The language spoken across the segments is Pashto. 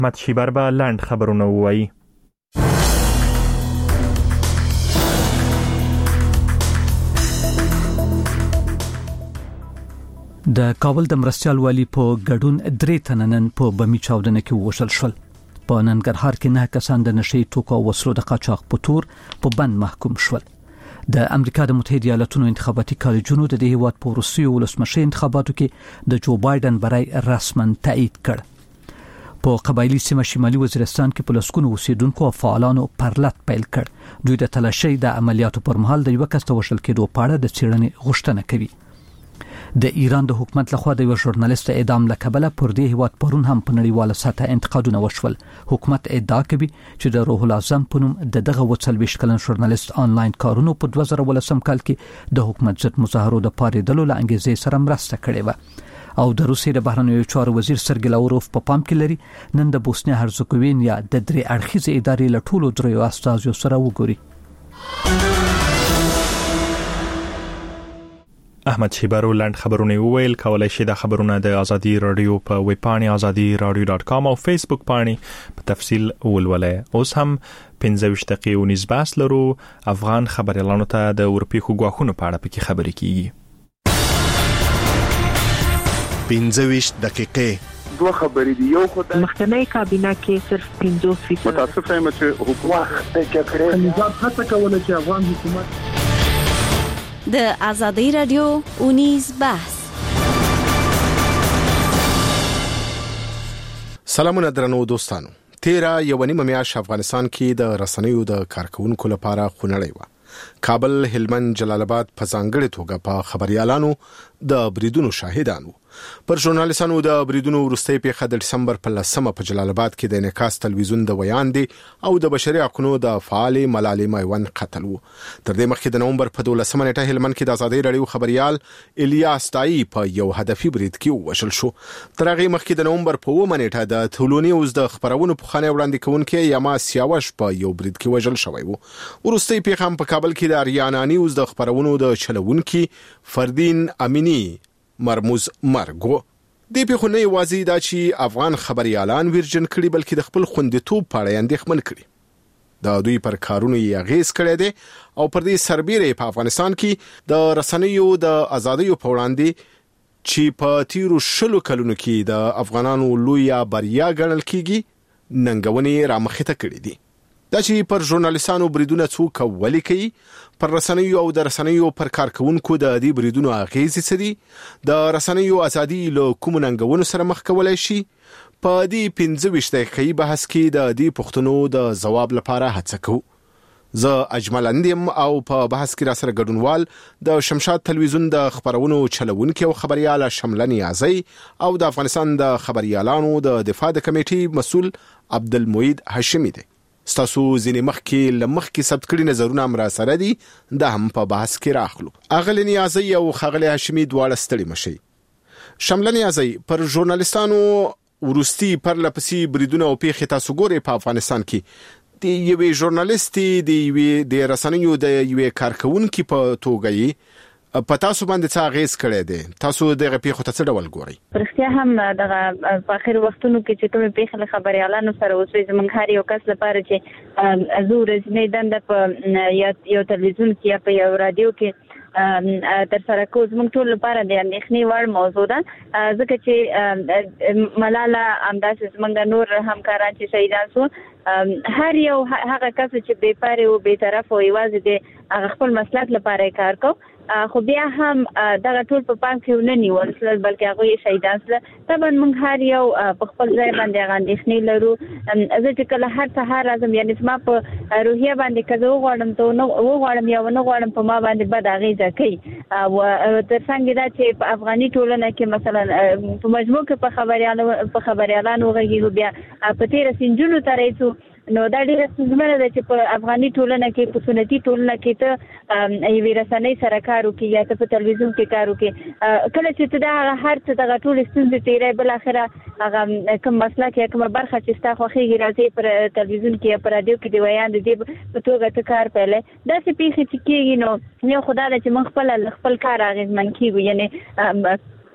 احمد شیبر به لنډ خبرونه ووایي. د کابل د مرستیال والی په ګډون 3 تنه نن په بمی چاودنه کې ووژل شول. په ننګرهار کې 9 کسان د نشي توکو او وسلو د قاچاق په تور په بند محکوم شول. د امریکا د متحده ایالاتونو انتخاباتي کالجونو د دې هیواد په روسي ولسمشر انتخاباتو کې د جو بایدن برای رسمن تایید کړ. په قبایلی سیمه شمالي وزیرستان کې په لسکونو اوسیدونکو او فعالانو پرلط پیل کړ. دوی د تلاشۍ د عملیاتو پر مهال د یو کس د وژل کېدو په اړه د څېړنې غوښتنه کوي. د ایران د حکومت لخوا د یو ژورنالیست اعدام لکبله پر دې هیواد پرون هم په نړیواله سطح انتقادونه وشول. حکومت ادعا کوي چې د روح العظم په نوم دغه 40 کلن ژورنالیست آنلاین کارونو په 2018 کال کې د حکومت ضد مظاهرو د پاریدلو له انګیزې سره مرسته کړې و. او د روسیې د بهرنیو چارو وزیر سرګی لاوروف په پام کې لري نن د بوسنیا هرزګوینیا د 3 اړخیزې ادارې له ټولو درې استازو سره وګوري. احمد شیبر لنډ خبرونه وویل. کولای شئ د خبرونه د ازادي رادیو په ویب پاڼې azadiradio.com او فیسبوک پاڼې په تفصیل ولولئ. اوس هم 15 دقیقې ونیز بحث لرو. افغان خبريالانو ته د اروپای خوګواخونو په اړه پکې خبرې کیږي. 15 دقیقې دوه خبرې دي. یو خو د مخکنی کابینه کې صرف 50% متاسفه یم چې حکومت کې نظام هڅه کوله چې افغان حکومت د ازادي رادیو اونیز بحث. سلامونه درنو دوستانو. 13 یوانیمه میاشت افغانستان کې د رسنیو د کارکونکو لپاره خونړی و. کابل، هلمند، جلال آباد په ځانګړې توګه په خبريالانو د بریدونو شاهدانو. پر ژورنالیستانو د بریدونو وروستۍ پیښه د ډسمبر په 10 په جلال آباد کې د انعکاس تلویزیون د ویاندې او د بشري حقوقو د فعال ملالۍ میوند قتل وو. تر دې مخکې د نومبر په 12 نیټه هلمند کې د ازادي رادیو خبريال الیاس تای په یو هدفي برید کې وشل شو. تر هغه مخکې د نومبر په 9 نیټه د ټولونی اوس د خبرونو په خانه وړاندې کوونکې یما سیاوش په یو برید کې وژل شوی وو. وروستۍ پیښه هم په کابل کې د اریانانی اوس د خبرونو د چلوونکي فردین امینی مرموز مرګو. دې په خونه یوازې دا چې افغان خبريالان ورجن کړي بلکې د خپل خوندیتوب په اړه اندېښمن کړي. د دوی پر کارونو یې اغیز کړی دی او پر دې سربېره په افغانستان کې د رسنیو د ازادۍ په وړاندې چې په تیرو 20 کلونو کې د افغانانو لویه بریا ګڼل کیږي ننګونې رامخته کړې دي. دا چې پر ژورنالیستانو بریدونه څوک ولي کوي، پر رسنیو او د رسنیو پر کارکونکو د دې بریدونو اغیزې څه دي، د رسنیو ازادي له کوم ننګونو سره مخ کولای شي، په دې 15 دقیقې بحث کې د دې پوښتنو د ځواب لپاره هڅه کوو. زه اجمل اندیم او په بحث کې را سره ګډونوال د شمشاد تلویزیون د خبرونو چلوونکي او خبريال شملنی ازي او د افغانستان د خبريالانو د دفاع د کمیټې مسؤل عبدالموید هاشمی دی. ستاسو ځینې مخکې ثبت کړي نظرونه هم را سره دي، دا هم په بحث کې راخلو. اغلی نیازی او خغلی هاشمی دواړه ستړي مشي. شمله نیازی پر ژورنالیستانو ورستی پر لپسې بریدونه او پیښې تاسو ګورئ په افغانستان کې د یوې ژورنالیستي د رسنیو د یوې کارکونکي په توګه په تاسو باندې څه اغیز کړی دی؟ تاسو دغه پیښو ته څه ډول ګورئ؟ پرختیا هم دغه په اخر وختونو کې چې کومې پیښې له خبريالانو سره اوسې زموږ هر یو کس لپاره چې زور ځنې دنده په یو تلویزیون کې یا په یو رادیو کې تر سره کو زموږ ټول لپاره د اندېښنې وړ موضوع ده، ځکه چې ملاله همداسې زموږ نور همکاران چې شهیدان شو، هر یو هغه کس چې بې پرې او بې طرف او یوازې د هغه خپل مسلک لپاره کار کو، خو بیا هم دغه ټول په پام کې ونه نیول شول بلکې هغه یې شهیدان شول. طبعا موږ هر یو په خپل ځای باندې هغه اندېښنې لرو. زه چې کله هر سهار راځم یعنې زما په روحیه باندې که زه وغواړم ته وغواړم یا ونه غواړم په ما باندې بد اغېزه کوي. او تر څنګ دا چې په افغاني ټولنه کې مثلا په مجموع کې په خبريالانو وغږیږو، بیا په تېره سنجونو ته رسو، نو دا ډیره ستونزمنه ده چې په افغاني ټولنه کې په سنتي ټولنه کې ته یوې رسنۍ سره کار وکړي یا ته په تلویزیون کې کار وکړي. کله چې ته دا هر څه دغه ټول ستونزې تېرې بالاخره هغه کوم مسلک یا کومه برخه چې ستا خوښېږي راځي پر تلویزیون کې یا په رادیو کې د ویاند دې په توګه ته کار پیلې. داسې پیښې چې کېږي نو یو خو دا ده چې موږ خپل کار اغېزمن کېږو، یعنې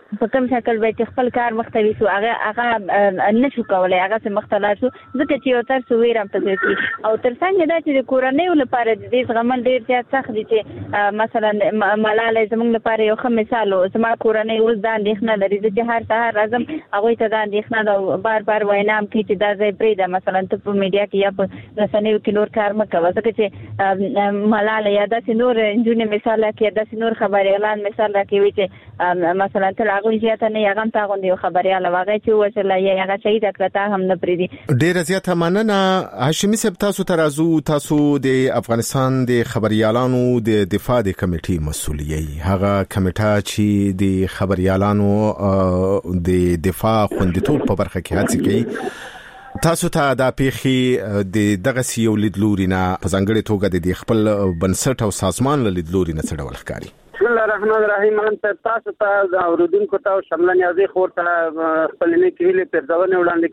په کوم شکل به خپل کار مختوي سو هغه نشو کولای هغه سم مختلف شو ځکه چې یو تر سو ویرم ته دي او تر څنګه دا چې کورنۍ لپاره د دې غمل ډیر زیات سخت دي چې مثلا ملاله زموږ لپاره یو ښه مثال او زما کورنۍ اوس دا اندېښنه لري چې هر سهار راځم هغه ته دا اندېښنه دا بار وینام کې چې دا ځای پرې دا مثلا ته په میډیا کې یا په رسنیو کې نور کار مکوه ځکه چې ملاله یا د نور انجونې مثال کې د نور خبري اعلان مثال راکوي چې مثلا ته هغه زیاته نه یغم تا غوندي خبرياله واغې چې وشله یا هغه شهید کړه هم نه پریدي ډیر زیاته مننه هاشمي صاحب تاسو د افغانستان د خبريالانو د دفاع د کمیټې مسؤلیت هغه کمیټه چې د خبريالانو د دفاع خوندیتوب په برخه کې هڅه کوي تاسو ته دا پیخي د دغه سیو لیدلوري نه په ځانګړي توګه د خپل بنسټ او سازمان لیدلوري نه څه ډول ښکاري بسم الله الرحمن الرحیم تاسو ته اوریدونکو ته شامل نیازي خور ته خپل نه کېلې پر ځوانه وړاندې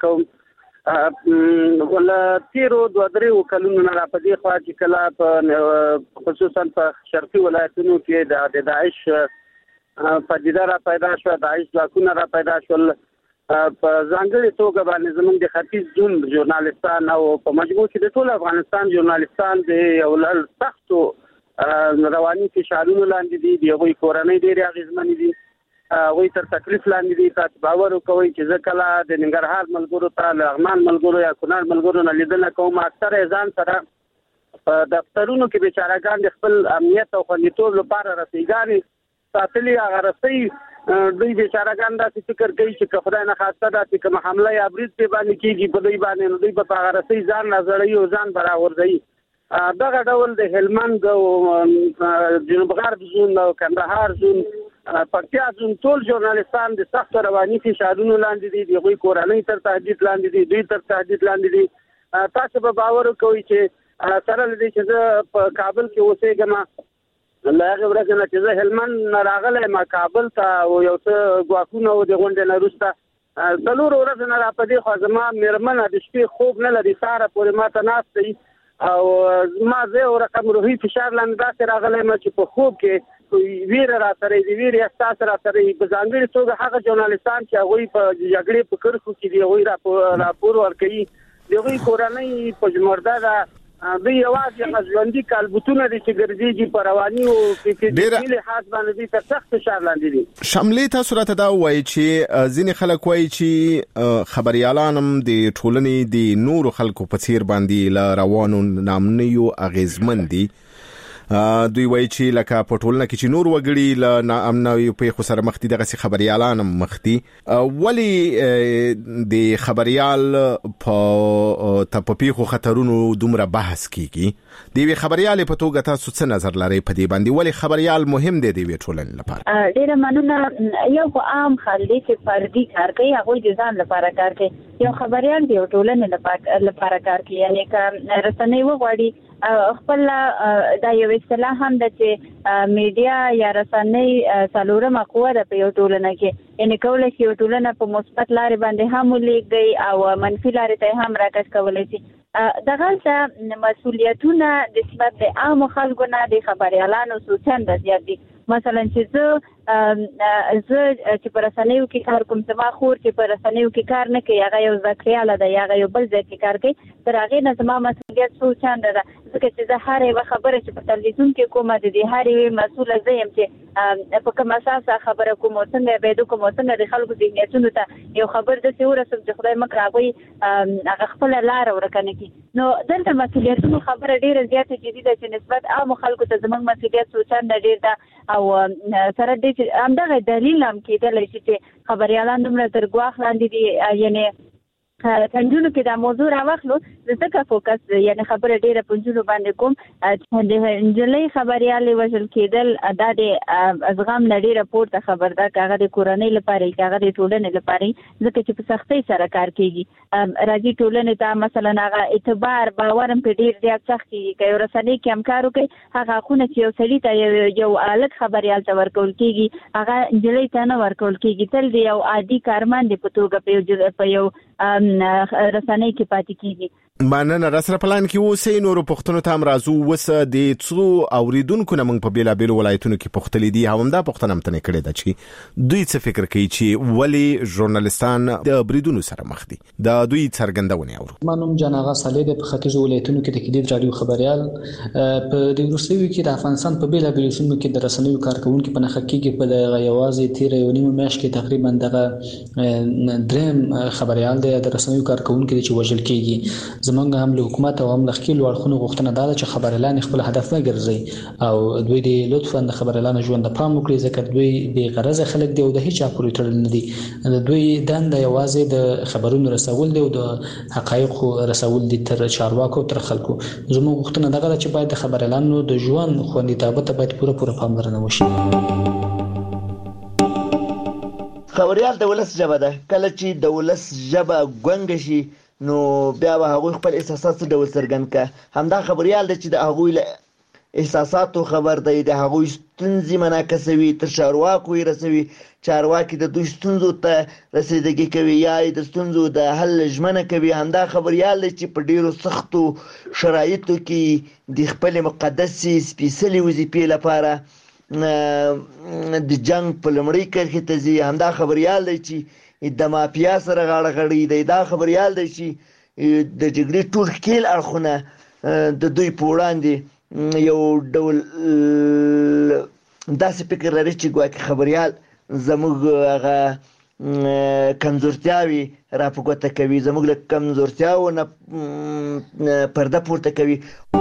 کوم ولا تیرو دوه درې کلونو نه په دې خوا چې کله په خصوصا په شرقي ولایتونو کې د داعش پدیده را پیدا شو داعش ځواکونه را پیدا شول په ځانګړي توګه باندې زموږ د ختیځ جون ژورنالیستان او په مجموع کې د ټول افغانستان ژورنالیستان د یو لړ سختو رواني فشارونو لاندې دي د هغوی کورنۍ ډېرې اغېزمنې دي هغوی تر تکلیف لاندې دي تاسو باور وکوئ چې زه کله د ننګرهار ملګرو ته لغمان ملګرو یا کونړ ملګرو نه لیدنه کوم اکثره ځان سره په دفترونو کې بیچارهګان د خپل امنیت او خوندیتوب لپاره رسیدګانې ساتلي هغه رسۍ دوی بیچارهګان داسې فکر کوي چې خدای نه خواسته دا چې کومه حمله یا برید پې باندې کېږي په دوی باندې نو دوی به په هغه رسۍ ځان راځړوي او ځان به راغورځوي دغه ډول د هلمند او جنوب غرب زون او کندهار زون پکتیا زون ټول ژورنالیستان د سخت رواني فشارونو لاندې دي د غوي کورنۍ تر تهدید لاندې دي دوی تر تهدید لاندې دي تاسو به باور وکوئ چې سره لدی چې په کابل کې اوسېږم لاغه ورځ نه چې زه هلمند راغله ما کابل ته او یو څه غواخونه او د غونډې نه وروسته څلور ورځې نه را پدې خو زما میرمنه د شپې خوب نه لري ساره پورې ماته ناست او ما زه او رقم روحي فشار لاندې داسې راغلی ما چې په خوب کې ویره را سره دی ویره احساس را سره په ځانګړي توګه هغه ژورنالیستان چې هغوی په جګړې په کرښو کې دی هغوی راپور ورکوي د هغوی کورنۍ په جمرده ده دوی یوازې ژوندي کالبوتونه دي چې ګرځېږي په رواني او فکري لحاظ باندې دي تر سخت فشار لاندې دي شاملې تاسو راته دا وایي چې ځینې خلک وایي چې خبريالان هم د ټولنې د نورو خلکو په څیر باندې له روانو نامنیو اغیزمن دي دوی وایي چې لکه په ټولنه کې چې نور وګړي له ناامنۍ په خو سره مخ دي دغه خبريالان هم مخ دي ولی د خبريال په تپپیخو خطرونو دومره بحث کیږي د وی خبريال په توګه تاسو څه نظر لرئ په دې باندې ولی خبريال مهم دی د وی ټولنې لپاره ډیره مننه یو عام خلک چې فردي کار کوي هغه د ځان لپاره کار کوي یو خبريال دی ټولنې لپاره کار کوي یعنی که رسنۍ وغواړي خپل دا یو اصطلاح هم د چې میډیا یا رسنۍ څلورمه قوه ده په یو ټولنه کې یعنی کولای شي یو ټولنه په مثبت لارې باندې هم ولېږدي او منفي لارې ته هم راکش کولی شي دغه مسؤلیتونه نسبت د عامو خلکو نه د خبريالانو څو چنده زیات دي مثلا چې زه چې پر رسنیو کې کار کوم زما خور چې پر رسنیو کې کار نه کوي هغه یو ذکریاله ده هغه یو بل ځای کې کار کوي تر هغه نه زما مسؤلیت څو چنده ده ځکه چې زه هر یو خبره چې په تلویزیون کې کومه د دې هر یو مسؤله زه یم چې په کوم اساس خبره کوم څنګه به د کوم څنګه د خلکو ذهنیتونو ته یو خبر د څه ورسوم چې خدای مکر هغه هغه خپل لار ورکنه کی نو دلته مسؤلیتونو خبره ډیره زیاته جدي ده چې نسبت عام خلکو ته زموږ مسؤلیت څو چنده ډیر ده او سره دې همدغه دلیل هم کېدلی شي چې خبريالان دومره تر ګواښ لاندې دي یعنی پنځونو کې دا موضوع راوخلو ځکه فوکس یعنی خبره ډیره پنځونو باندې کوم چې د انجلۍ خبريالې وژل کېدل دا د ازغام نړۍ راپورته خبر ده کاغه د کورنۍ لپاره کاغه د ټولنې لپاره ځکه چې په سختۍ سره کار کوي راځي ټولنې ته مثلا هغه اعتبار باورم په ډیر زیات سخت کیږي که یو رسنۍ کې هم کار وکړي هغه خونه چې یو سړي ته یو الګ خبريال ته ورکول کیږي هغه انجلۍ ته نه ورکول کیږي تل د یو عادي کارمند په توګه په یو رسنۍ کې پاتې کیږي مننه. را سره پلان کې اوسې نور پښتنو ته هم راځو. وسه د څو اوریدونکو نه موږ په بیلابیل ولایتونو کې پښتلې دي هم دا پښتنه متنه کړې ده چې دوی څه فکر کوي چې ولی ژورنالستان د بریدونو سره مخ دي. دا دوی څرګندونه اورو. منوم جناغه صالح په ختیځ ولایتونو کې د کلیدي رادیو خبريال په د روسیې کې د افغانستان په بیلابیل سیمو کې د رسنیو کارکونکو په نخښه کې په غیوازې تیر یو نیم میاشت کې تقریبا دغه دریم خبريال د رسنیو کارکونکو چې وژل کېږي. زمونږ هم له حکومت او هم له خپل اړخونو غوښتنه ده چې خبريالان خپل هدف نه ګرځي او دوی د لطفا د خبريالانو ژوند د پام وکړي ځکه دوی به غرض خلک دی او د هیڅ پورې تړل نه دي. دوی دنده یوازې د خبرونو رسول دي او د حقایقو رسول دي تر چارواکو تر خلکو. زموږ غوښتنه ده چې باید د خبريالانو د ژوند خوندیتابه ته باید پوره پاملرنه وشي. خبريال د ولس ژبه ده. کله چې د ولس ژبه ګونګ شي نو بیا به هغه خپل احساسات څه ډول څرګند کړي. همدا خبريال دی چې د هغه احساساتو خبر دی، د هغه ستونزې منعکسوي، تر چارواکو یې رسوي، چارواکي د دوی ستونزو ته رسیدګي کوي یا د ستونزو د حل ژمنه کوي. همدا خبريال دی چې په ډیرو سختو شرایطو کې د خپل مقدسې سپېڅلې وظیفې لپاره د جنگ په لومړۍ کرښې ته ځي. همدا خبريال دی چې د مافیا سره غاړه غړي دی. دا خبريال دی چې د جګړې ټول ښکیل اړخونه د دوی په وړاندې یو ډول داسې فکر لري چې ګواکې خبريال زموږ هغه کمزورتیاوي را په ګوته کوي، زموږ له کمزورتیاو نه پرده پورته کوي.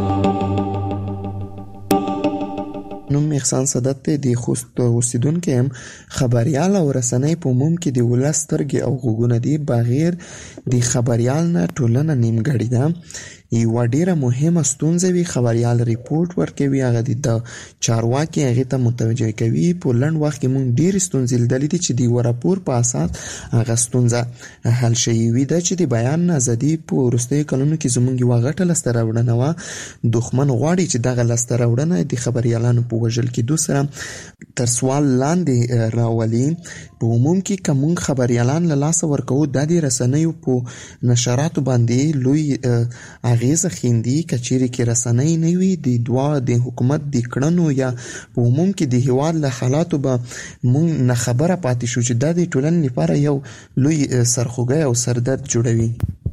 نوم احسان صدت د خوست اوسیدونکو هم خبريال او رسنۍ په عموم کې د ولس سترګې او غوږونه دي. بغیر د خبريال نه ټولنه نیمګړې ده. یو ډیره مهمه ستونزه وی خبريال ریپورت ورکوي، هغه د چارواکي هغه ته متوجه کوي. په لنډ وخت کې مونږ ډیر ستونزې لیدلې دي چې د راپور په اساس هغه ستونزه حل شوی وي. د چې د بیان ازادي په وروستیو کلونو کې زموږ یو غټه لسته راوړنه و. دښمن غواړي چې دغه لسته راوړنه د خبريالانو په وژل کېدو سره تر سوال لاندې راولي. په عموم کې کوم خبريالان له لاس ورکو د رسنیو په نشراتو باندې لوی اغیزه خیندي. کچېرې کې رسنۍ نه وي د دوا د حکومت د کړنو یا په عموم کې د هیواد له حالاتو به مونږ نه خبره پاتې شو چې د ټولنې لپاره یو لوی سرخوږی او سردرد جوړوي.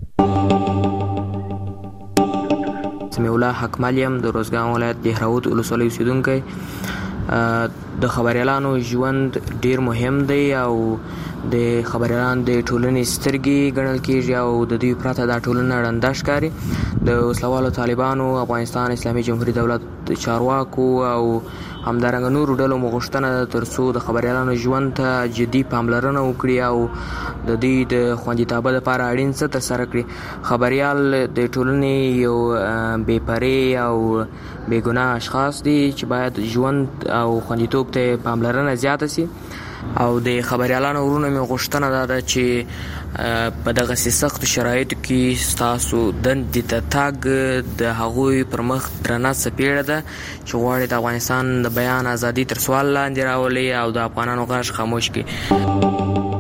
سمیع الله حکمالیم د روزګان ولایت دهراوت ولسوالۍ اوسیدونکی. د خبريالانو ژوند ډیر مهم دی او د خبريالان د ټولنې سترګې ګڼل کېږي او د دوی پرته دا ټولنه ړنده ښکاري. د وسلوالو طالبانو، افغانستان اسلامي جمهوریت دولت چارواکو او همدارنګه نورو ډلو غوښتنه ده ترڅو د خبريالانو ژوند ته جدي پاملرنه وکړي او د دوی د خوندیتابه لپاره اړین څه ترسره کړي. خبريال د ټولنې یو بې پرې او بې ګناه اشخاص دي چې باید ژوند او خوندیتوب ته پاملرنه زیاته سي. او د خبريالانو ورونو مې غوښتنه ده چې په دغه سخت شرایطو کې تاسو د تاګ د هغوی پر مخ درنه سپیړه ده چې غواړي د افغانستان د بیان ازادي تر سوال لاندې راولي او د افغانانو غږ خاموش کړي.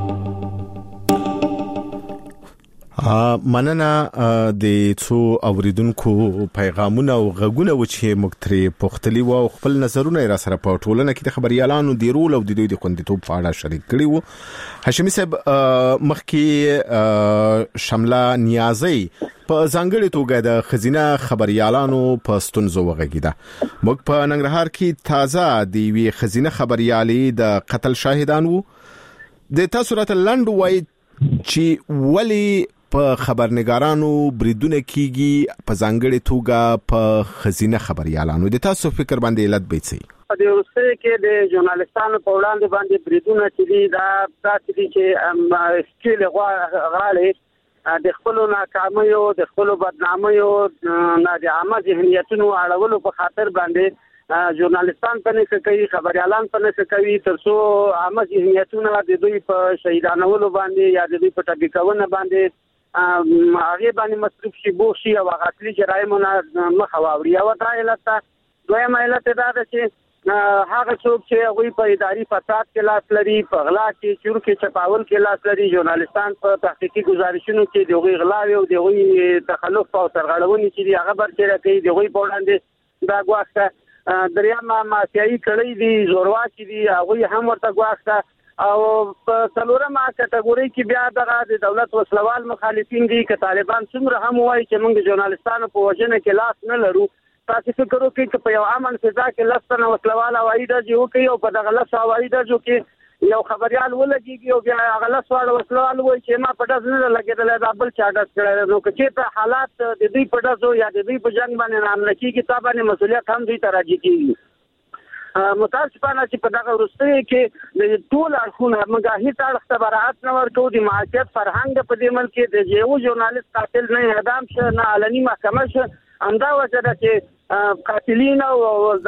مننه د څو اوریدونکو پیغامونه او غږونه و چې مختری پختلی و خپل نظرونه را سره په ټولنه کې د خبريالانو د رول او د دوی د خوندیتوب په اړه شریک کړي وو. هاشمي صاحب مخکې شمله نیازي په ځانګړي توګه د خزینه خبريالانو په ستونزو وغږیده. موږ په ننګرهار کې تازه د وی خزینه خبريالي د قتل شاهدان وو. د تاسو راته لند وای چې ولی په خبرنګارانو بریدونه کیږي په ځانګړي توګه په خزینه خبريالانو. د تاسو فکر باندې علت به څه؟ د روسیې کې د ژورنالستانو په وړاندې باندې بریدونه چې دا تاسو چې سکیل غواړي د خپل ناکامیو د خپل بدنامیو نه د عامه ذهنیتونو اړولو په خاطر باندې ژورنالستان په نشه کوي، خبريالان په نشه کوي ترڅو عامه ذهنیتونه د دوی په شهیدانولو باندې یا د دوی په ټاګیکونه باندې هغه باندې مصرف شي بوشي او غاټلي جرایمونه مخ واوري. او دا علت دویمه علت دا ده چې هغه څوک چې هغه په اداري فساد کې لاس لري، په غلا کې، چور کې، چپاول کې لاس لري، ژورنالستان په تحقیقي گزارشونو کې دغه غلاوي او دغه تخلف او سرغړونې چې هغه برچره کوي دغه په وړاندې دا غواخته دریم مافیایي کړی دي، زورواکي دي، هغه هم ورته غواخته او په څلورمه کټګوري کې بیا د دولت وسلوال مخالفین دي چې طالبان څومره هم وایي چې موږ ژورنالستانو په وژنه کې لاس نه لرو. تاسو فکر وکړئ چې په یو امن فضا کې لسنه وسلوال هوایي ډزې وکړي او په دغه لس هوایي ډزو کې یو خبريال ولګيږي او بیا هغه لس واړه وسلوال وایي چې ما په ډز نه لګېدل، دا بل چا ډز کړی. نو که چېرته حالات د دوی په ډزو یا د دوی په جنګ باندې حمله کېږي تا باندې مسؤلیت هم دوی ته راجع کېږي. متاسفانه چې په دغه وروستیو کې د ټول اړخونه موږ هیڅ اړخ ته براعت نه ورکوو. د معاشیت فرهنګ په دې ملک کې د یو ژورنالست قاتل نه اعدام شه، نه علني محکمه شه. همدا وجه ده چې قاتلین او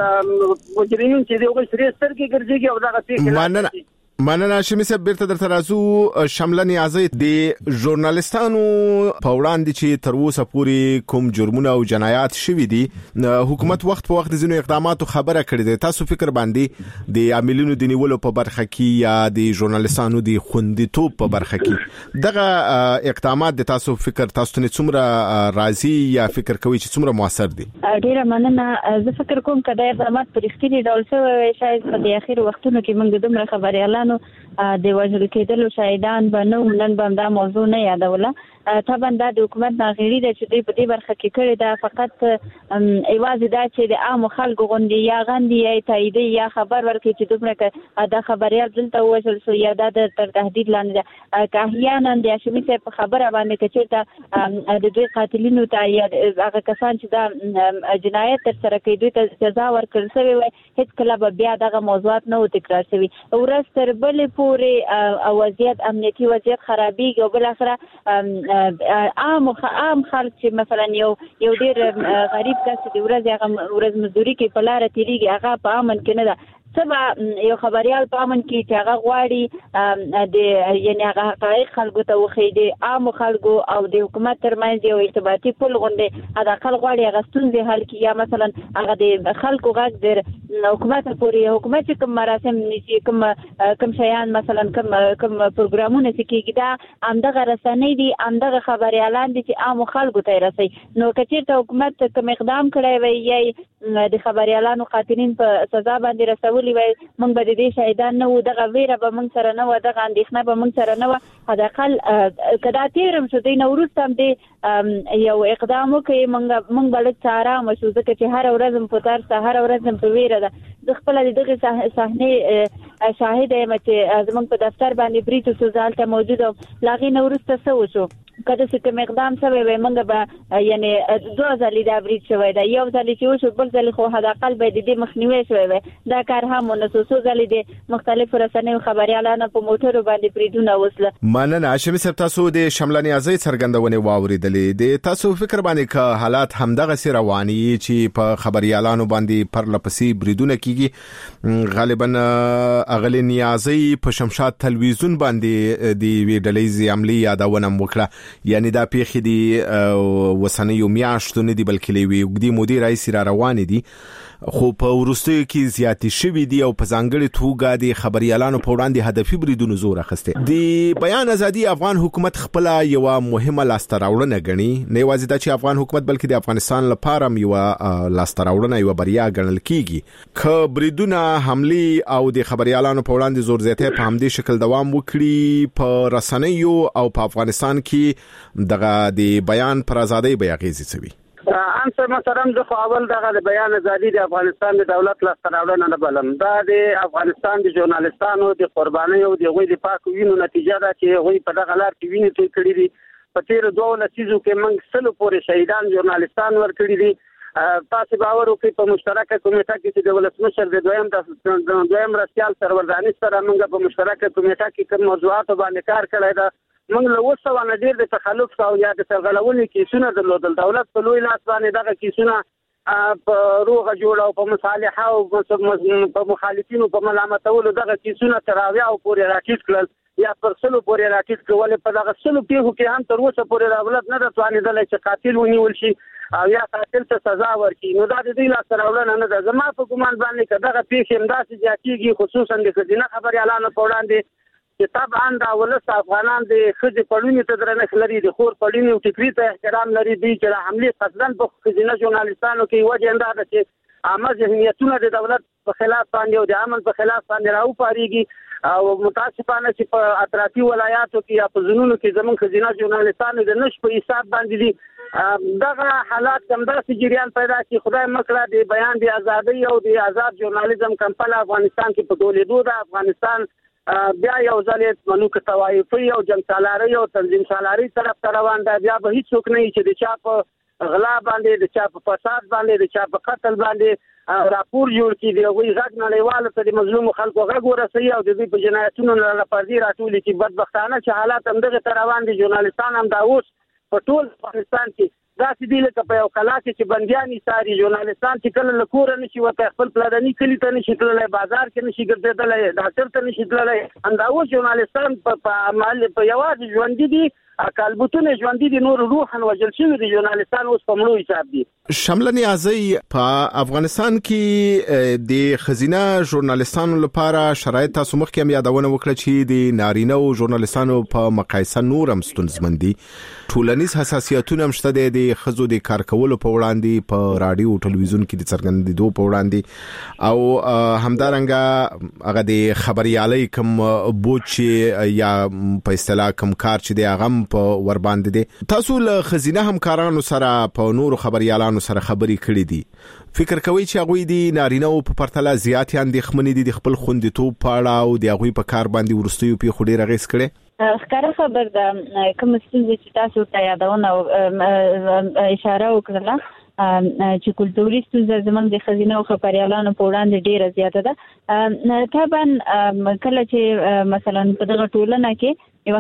مجرمین چې دغه سری سترګې ګرځي او دغه څه مننه هاشمي صاحب. بیرته درته راځو. شمله نیازی د ژورنالستانو په وړاندې چې تر اوسه پورې کوم جرمونه او جنایات شوي دي، حکومت وخت په وخت ځینو اقداماتو خبره کړې ده. تاسو فکر باندې د عاملینو د نیولو په برخه کې یا د ژورنالستانو د خوندیتوب په برخه کې دغه اقدامات د تاسو فکر تاسو ته څومره راضي یا فکر کوي چې څومره موثر دي؟ ډیره مننه. زه فکر کوم چې د اقدامات پر اختیاري ډول شوی شاید په د اخر وختونو کې موږ دومره خبريالانو د وژل کېدلو شاهدان به نو نن به دا موضوع نه یادوله. طبعا دا د حکومت ناغېړي ده چې دوی په دې برخه کې کړې ده. فقط یوازې دا چې د عامو خلکو غوندې یا غندي یا تاییدي یا خبر ورکړي چې دومره دا خبریال دلته ووژل شو یا دا تر تهدید لاندې ده. که احیانا د هاشمي صاحب په خبره باندې که چېرته د دوی قاتلینو ته یا هغه کسان چې دا جنایت ترسره کوي دوی ته سزا ورکړل شوې وای، هېڅکله به بیا دغه موضوعات نه و تکرار شوي. ورځ تر بلې پورې وضعیت امنیتي وضعیت خرابېږي او بالاخره عام خلک چې مثلا یو ډیر غریب کس د ورځ مزدوري کې په لار تیریږي هغه په امن کې نه ده. سبا یو خبريال په امن کې چې هغه غواړي د یعنی هغه حقایق خلکو ته وښيي، د عام خلکو او د حکومت ترمنځ یو ارتباطي پل غونډه هغه خلک غواړي هغه ستونزې حل کړي یا مثلا هغه د خلکو غږ د حکومت پورې حکومت کوم مراسم نشي کوم شیان مثلا کوم پروګرامونه سکیږي دا همدغه رسنۍ دي، همدغه خبريالان دي چې عام خلکو ته رسي. نو کچېرته حکومت کوم اقدام کړی وي یا د خبريالانو قاتلین په سزا باندې رسول وی موږ به د دې شهیدان نه و، دغه ویره به موږ سره نه و، دغه اندېښنه به موږ سره نه و. حداقل کدا تیرم شو دی نو وروسته هم د یو اقدام وکړي موږ به لږ آرام شو، ځکه چې هر ورځ په ترسه هر ورځ په ویره ده. زه خپله د دغې صحنې شاهد یم چې زموږ په دفتر باندې برید وشو، زه هلته موجود وم. له هغې نه وروسته څه وشو که داسې کوم اقدام شوی وی موږ به یعنې دوه ځلې دا برید شوی ده، یو ځلې چې وشو بل ځلې خو حداقل به د دې مخنیوی شوی وی. دا کار هم ونه شو، څو ځلې د مختلفو رسنیو خبریالانو په موټرو باندې بریدونه وسله. مننه هاشمي صاحب. تاسو د شمله نیازی څرګندونې واورېدلې. د تاسو فکر باندې که حالات همدغسې رواني چې په خبریالانو باندې پرله پسې بریدونه کیږي، غالبا اغلې نیازی په شمشاد تلویزیون باندې د یوې ډلهیزې حملې یادونه وکړه، یعنی دا پیښې دي وسنیو میاشتو نه دي بلکې له یوې اوږدې مودې راهیسې را روانې دي، خو په وروستیو کې زیاتې شوي دي او په ځانګړې توګه د خبریالانو په وړاندې هدفي بریدونو زور اخیستی. د بیان ازادي افغان حکومت خپله یوه مهمه لاسته راوړنه ګڼي، نه یوازې دا چې افغان حکومت بلکې د افغانستان لپاره هم یوه لاسته راوړنه یوه بریا ګڼل کیږي. که بریدونه حملې او د خبریالانو په وړاندې زور زیاتی په همدې شکل دوام وکړي، په رسنیو او په افغانستان کې دغه د بیان پر ازادۍ به اغیزې څه وي؟ انصر محترم، زه خو اول دغه د بیان ازادي د افغانستان د دولت لاسته راوړنه نه بلم. دا د افغانستان د ژورنالستانو د قربانۍ او د هغوی د پاکو وینو نتیجه ده چې هغوی په دغه لار کې وینې توی کړي دي. په تېرو 2 لسیزو کې موږ 100 پورې شهیدان ژورنالستان ورکړي دي. تاسو باور وکړئ په مشترکه کمیټه کې چې د ولسمشر د دویم مرستیال سرور دانش سره موږ په مشترکه کمیټه کې کوم موضوعاتو باندې کار کړی ده. موږ له 200 نه ډېر د تخلف او یا د سرغړونې کیسونه درلودل. دولت په لوی لاس باندې دغه کیسونه په روغه جوړه او په مصالحه او په مخالفینو په ملامتولو دغه کیسونه تر اویا او پورې راټیټ کړل. یا پر سلو پورې راټیټ کول. په دغه سلو پیښو کې هم تر اوسه پورې دولت نه توانیدلی چې قاتل ونیول شي او یا قاتل ته سزا ورکړي. نو دا د دې لاسته راوړنه نه ده. زما په ګمان باندې که دغه پیښې همداسې زیاتېږي خصوصا د ښځینه خبریالانو په وړاندې چې طبعا دا ولس افغانان د ښځې پړونې ته درنښت لري، د خور پړونې او ټیکري ته احترام لري. دوی چې د حملې قصداً په ښځینه ژورنالستانو کې وجه همدا ده چې عامه ذهنیتونه د دولت په خلاف باندې او د امن په خلاف باندې راوپارېږي او متاسفانه چې په اطرافي ولایاتو کې یا په ځینونو کې زموږ ښځینه ژورنالستانو د نش په حساب باندې دي. دغه حالات همداسې جریان پیدا کړي. خدای مکړه د بیان د ازادۍ او د آزاد ژورنالیزم کمپله افغانستان کې په ټولېدو ده. افغانستان بیا یو ځل ملوک طوایفي او جنګ سالاري او تنظیم سالاري طرف ته روان ده. بیا به هیڅوک نه چې د چا په غلا باندې، د چا په فساد باندې، د چا په قتل باندې راپور جوړ کړي. د هغوی غږ نړیوالو ته د مظلومو خلکو غږ ورسوي او د دوی په جنایتونو نه پردې راټولي کړي. بدبختانه چې حالات همدغې ته روان دي. ژورنالستان هم دا اوس په ټول افغانستان کې داسې دي لکه په یو کلا کې چې بندیان ایساري. ژورنالستان چې کله له کوره نشي وتی، خپل پلرني کلي ته نشي تللی، بازار کې نشي ګرځېدلی، ډاکټر ته نشي تللی. همدا اوس ژورنالستان په یوازې ژوندي دي، کالبوتونه ژوندي دي، نور روحاً وژل شوي دي. ژورنالستان اوس په مړو حساب دي. شمله نیازی په افغانستان کې د ښځینه ژورنالستانو لپاره شرایط تاسو مخکې هم یادونه وکړه چې د نارینه او ژورنالستانو په مقایسه نور هم ستونزمن دي. ټولنیز حساسیتونه هم شته د ښځو د کار کولو په وړاندې په رادیو او ټلویزیون کې د څرګندېدو په وړاندې او همدارنګه هغه د خبريالۍ کم بوج یا په اصطلاح کم کار چې دی هغه په ور باندې دي. تاسو له ښځینه همکارانو سره په نورو خبريالانو سره خبرې کړې دي، فکر کوي چې هغوی د نارینه او په پرتله زیات اندېښمنې دي د خپل خوندیتوب په اړه او د هغوی په کار باندې وروستیو پیښو ډېر اغېز کړی؟ ښکاره خبر ده کوم ستونزې چې تاسو ته یادونه او اشاره وکړله چې کلتوري ستونزه زموږ د ښځینه او خبریالانو په وړاندې ډېره زیاته ده. طبعا کله چې مثلا په دغه ټولنه کې یو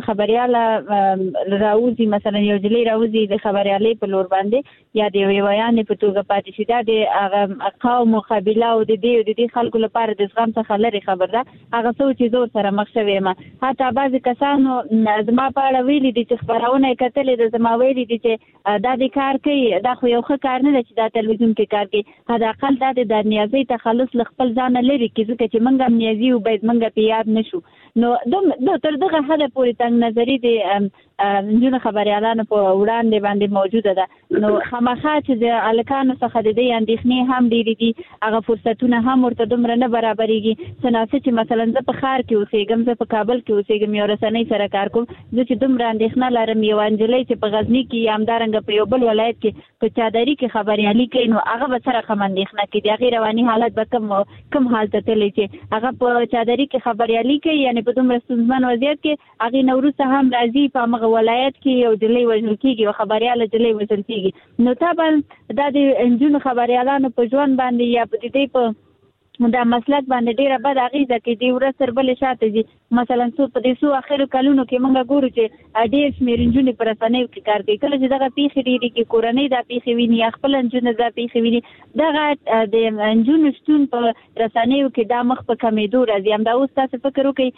خبرياله راوځي، مثلا یو جلی راوځي د خبريالۍ په لور باندې یا د ویویانې په توګه پاتې شي، دا د قوم او قبیله او د دې خلکو لپاره د زغم څخه لري خبر ده. هغه څه چې زه سره مخ شوی یم، حتی بعضې کسانو زما په اړه ویلي دي چې خبرونه یې کتلې ده، زما ویلي دي چې دا د کار کوي، دا خو یو ښه کار نه ده چې دا تلویزیون کې کار کوي. حداقل دا د نیازۍ تخلص له خپل ځانه لري کړي، ځکه چې موږ هم نیازي او باید موږ په یاد نه شو. نو تر دغه حده پورې تنګ نظري د نجونو خبریالانو په وړاندې باندې موجوده ده. نو خامخا چې د هلکانو څخه د دې اندېښنې هم ډېرې دي، هغه فرصتونه هم ورته دومره نه برابرېږي. څه چې مثلا زه په ښار کې اوسېږم، زه په کابل کې اوسېږم، یو رسنۍ سره کار کوم، زه چې دومره اندېښنه لرم یو نجلۍ چې په غزني کې یا همدارنګه په یو بل ولایت کې په چادري کې خبریالي کوي، نو هغه به سره کم اندېښنه کوي. د هغې رواني حالت به کم حال ته تللی چې هغه په چادري کې خبریالي کوي، یعنې په دومره ستونزمن وضعیت کې هغې نه وروسته هم راځي په همغه ولایت کې یو جلی وژل کېږي، یو خبریاله جلی وژل کېږي. نو طبعا دا د نجونو خبریالانو په ژوند باندې یا په دې په دا مسلک باندې ډیره بد اغیزه کوي. دی ورځ تر بلې شاته دي. مثلا په دې څو اخرو کلونو کې موږ ګورو چې ډېر شمېر نجونې په رسنیو کې کار کوي. کله چې دغه پیښې ډېرې کې کورنۍ دا پیښې ویني یا خپل نجونې دا پیښې ویني، دغه د نجونو شتون په رسنیو کې دا مخ په کمېدو راځي. همدا اوس تاسو فکر وکړئ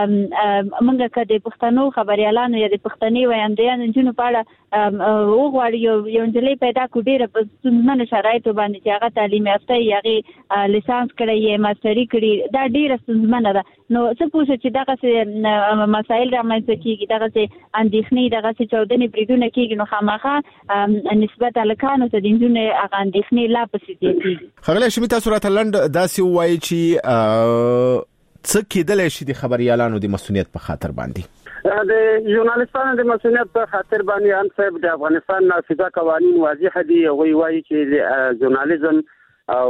موږ که د پښتنو خبریالانو یا د پښتني ویاندویانو نجونو په اړه وغواړو، یو نجلۍ پیدا کړو ډېره په ستونزمنو شرایطو باندې چې هغه تعلیم یافته یې، هغې لیسانس کړی یې، ماسټري کړي، دا ډېره ستونزمنه ده. نو څه پوه شو چې دغسې مسایل رامنځته کېږي، دغسې اندېښنې، دغسې چاودنې بریدونه کېږي، نو خامخا نسبت هلکانو ته د نجونو هغه اندېښنې لا پسې زیاتېږي. ښاغلی هاشمي، تاسو راته لنډ داسې ووایئ چې څه کېدلی شي د خبریالانو د مسؤلیت په خاطر باندې؟ د ژورنالستانو د مسؤلیت په خاطر باندې هم صاحب د افغانستان نافذه قوانین واضح دي. هغوی وایي چې ژورنالیزم او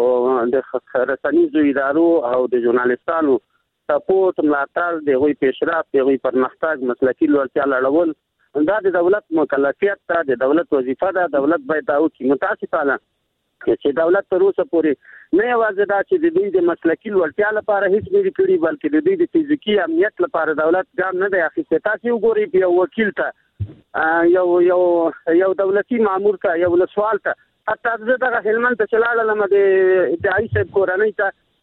د رسنیزو ادارو او د ژورنالستانو سپورټ، ملاتړ، د هغوی پیشرفت، د هغوی پرمختګ، مسلکي لوړتیا لوړول دا د دولت مکلفیت ده، د دولت وظیفه ده. دولت باید دا وکړي. متاسفانه چې دولت تر اوسه پورې نه یوازې دا چې د دوی د مسلکي لوړتیا لپاره هیڅ نه دي کړي، بلکې د دوی د فزیکي امنیت لپاره دولت ګام نه دی اخیستی. تاسې وګورئ یو وکیل ته، یو دولتي مامور ته، یو ولسوال ته، حتی زه دغه هلمند ته چې لاړلم د ادعایي صاحب کورنۍ ته،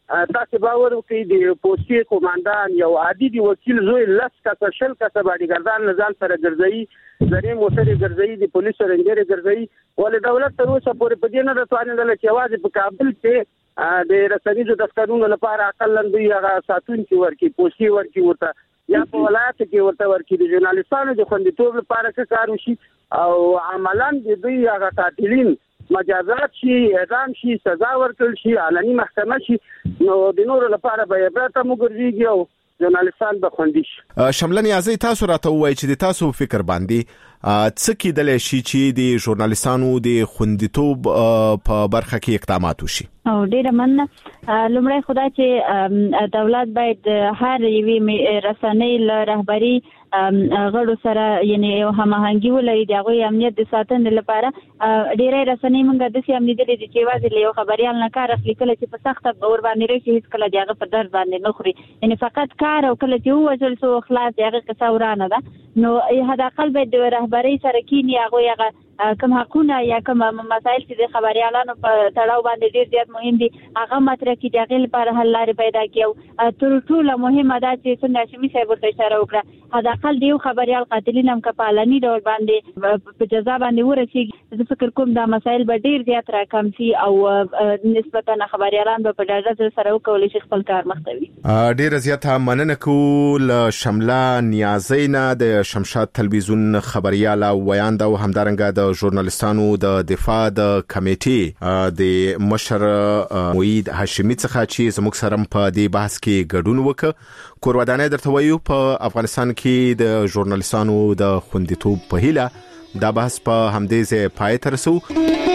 تاسو باور وکړئ د پوستي قوماندان یو عادي دی وکیل زوی لس کسه شل کسه باډیګردان نظام سره ګرځي زری موټر ګرځي د پولیسو رنجر ګرځي ولې دولت تر اوسه پورې په دې نه راتوانېدل چې आवाज په کابل کې د رسنیزو دفترونو لپاره اقل دوی هغه ساتونکي ورکي پوستي ورکي ورته یا په ولایت کې ورته ورکي د ژورنالیستانو د خوندیتوب لپاره څه کار وشي او عملاً د دوی هغه قاتلین مجازات شي اعدام شي سزا ورکړل شي علني محکمه شي نو د نور لپاره به عبرت موږ او ژورنالیستان به خوندي شي. شمله نیازی تاسو راته وایي چې د تاسو فکر باندې څه کېدلی شي چې د ژورنالیستانو د خوندیتوب په برخه کې اقدامات وشي؟ او ډیره مننه. لومړی خدای چې دولت باید هر یوې رسنۍ له رهبري غړو سره یعنی یو هماهنګي ولري د هغوی امنیت د ساتنې لپاره. ډیری رسنۍ موږ داسې هم لیدلي دي چې یوازې له یو خبریال نه کار اخلي کله چې په سخته ور باندې راشي هېڅکله د هغه په درد باندې نه خوري یعنی فقط کار او کله چې ووژل سو خلاص د هغه قصه ورانه ده نو حداقل باید د رهبرۍ سره کینی هغوی هغه کوم حقونه یا کوم مسایل چې د خبریالانو په تړاو باندې ډیر زیات مهم دي هغه مطرح کړي د هغې لپاره حل لارې پیدا کړي او تر ټولو مهمه دا چې څنګه هاشمي صاحب ورته اشاره وکړه حداقل د یو خبریال قاتلین هم که په علني ډول باندې په جزا باندې ورسېږي زه فکر کوم دا مسایل به ډیر زیات راکم شي او نسبتا خبریالان به په ډاډه زړه سره وکولی شي خپل کار مخته وړي. ډیره زیاته مننه کوو له شمله نیازی نه د شمشاد تلویزیون خبریاله ویانده او همدارنګه د ژورنالیستانو د دفاع د کمیټې د مشر موید هاشمي څخه چې زموږ سره په دې بحث کې ګډون وکړ. کورودانه درته وایو په افغانستان کې د ژورنالیستانو د خوندیتوب په هیله دا بحث په همدې ځای پای ته رسو.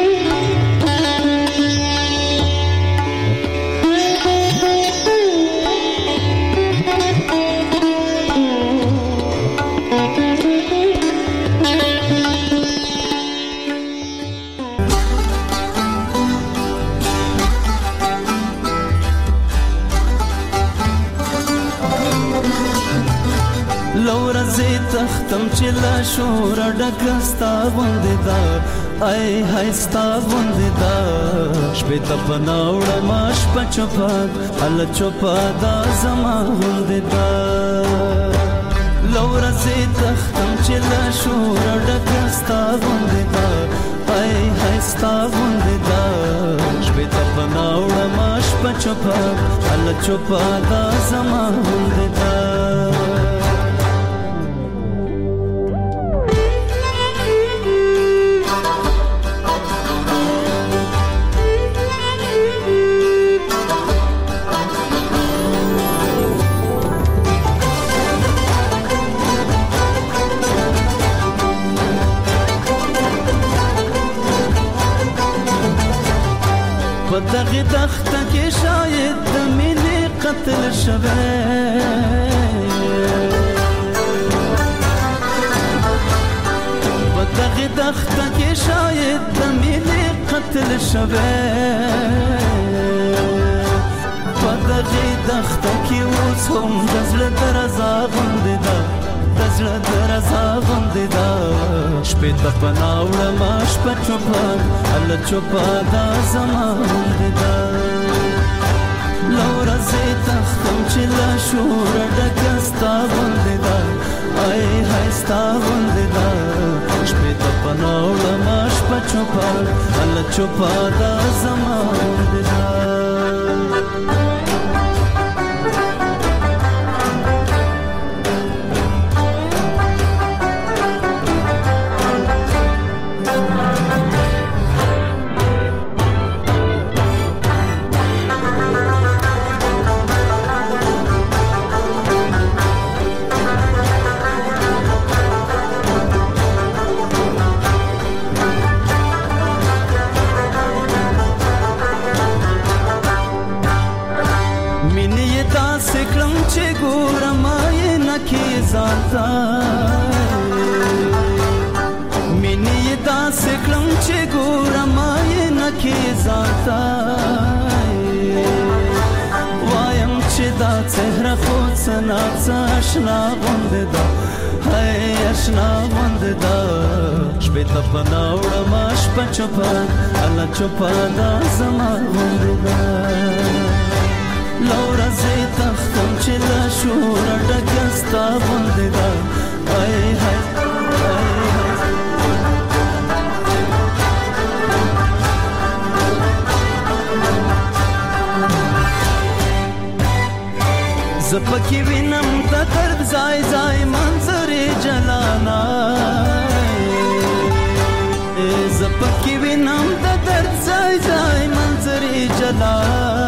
تختم چې لا شور ډکستا غوندې دا ای هاي ستا غوندې دا شپې ته پناوړه ماش پچپا ال چوپا دا زما غوندې دا لورځي تختم چې لا شور ډکستا غوندې دا ای هاي ستا غوندې دا شپې ته پناوړه ماش پچپا ال چوپا دا زما غوندې دا دغه دخته کې شاید د مینې قتل شوه په دغه دخته کې شاید د مینې قتل شوه په دغه دخته کې اوس هم د زړه درزا غوندې ده د زړه درزا غوندې ده شپې ته پناوړه ما شپه چوپه هله چوپه دا زما غوندې ده له ورځې تختم چې له شوره ډکه ستا غوندې ده ای های ستا غوندې ده شپې ته پناوړه ما شپه چوپه هله چوپه دا زما غوندې ده مینی دا سکلم چې ګورم یې نکې ځانتا وایم چې دا څهره خو څنا آشنا غوندې ده هی آشنا غوندې ده شپې ته پناوړم شپه چوپه هله چوپه دا زما غوندې ده لورا زي تختم چې لا شور ډکستا باندې دا هاي هاي زپکی وینم د درد ځای ځای منظر جلانا زپکی وینم د درد ځای ځای منظر جلانا